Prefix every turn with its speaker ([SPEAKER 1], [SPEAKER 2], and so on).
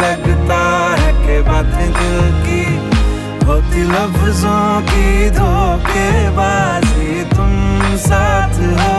[SPEAKER 1] लगता है कि बातें दिल की होती लफ्जों की धोखेबाजी, तुम साथ हो